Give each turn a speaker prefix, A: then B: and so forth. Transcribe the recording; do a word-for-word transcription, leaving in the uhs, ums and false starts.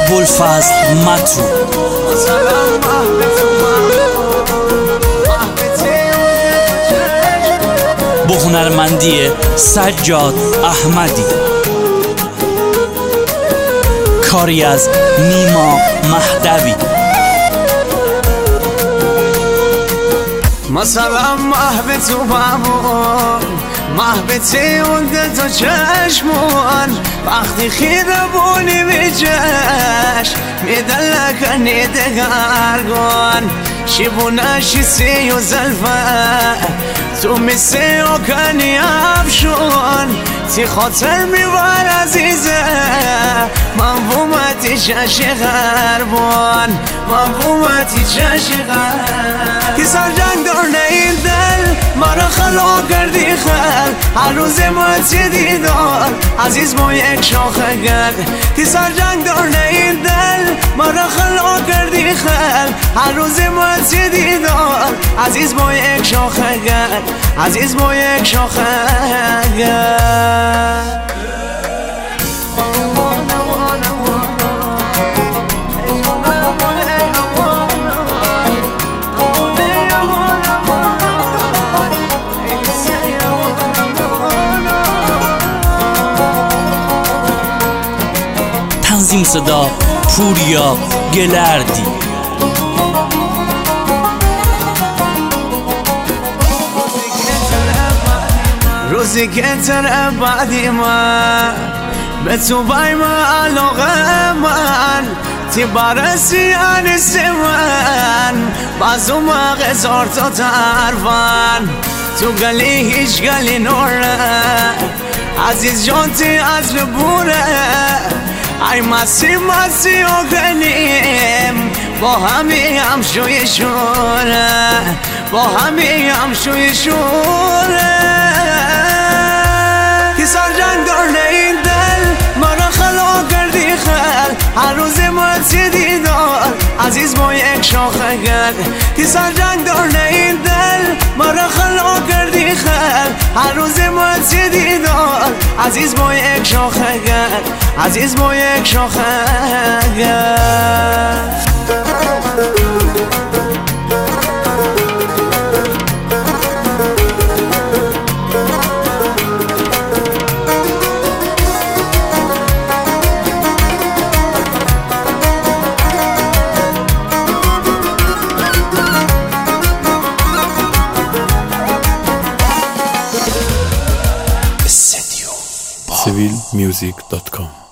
A: ابوالفضل مترو. با هنرمندی سجاد احمدی، کاری از نیما مهدوی.
B: مثلا محو تو بمون، محو اون دل تو چشمون، وقتی خیره بونی می چشم میدلکنی دگرگون، شیبونه شیسی و زلفه تو میسی و کنی افشون، تی خاطر میوار عزیزه من بومتی چشی غربون، من بومتی چشی غربون. تی سر جنگ دارنه این دل مرا خلا کردی خل، هر روز موتی دیدار عزیز ما یک شاخه گل. تی سر جنگ دارنه این دل مرا خلا کردی خل، هر روز موتی دیدار عزیز ما یک شاخه گل، عزیز ما یک شاخه گل.
A: تنظیم صدا پوریا گلردی.
B: روزی که تر بعدی من به تو بای من علاقه من، تی برسی انیسی من بازو مغزار تا ترفن، تو گلی هیچ گلی نوره عزیز جان تی از لبوره، ای مسی مسی و گنیم با همی هم شوی شوره، با همی هم شوی شوره. تی سر جنگ دارنه این دل مرا خلا کردی خل، هر روز موتی دیدار عزیز ما یک شاخه گل. تی سر جنگ دارنه این دل مرا خلا کردی خل، هر روز موتی دیدار عزیز ما یک شاخه گل، عزیز ما یک شاخه گل.
C: سیویل میوزیک دات کام